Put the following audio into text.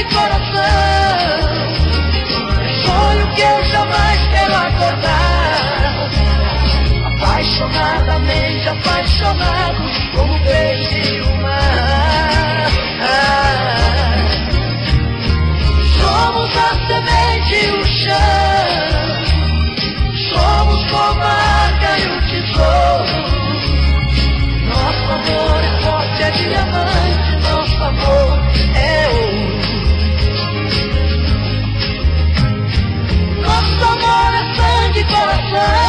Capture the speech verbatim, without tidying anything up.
sangue, coração. Sonho que eu jamais quero acordar. Apaixonadamente apaixonado, como o peixe e o mar. Somos a semente e o chão. Somos como a arca e o tesouro. Nosso amor é forte, é diamante. Nosso amor é ouro. Nosso amor é sangue e coração.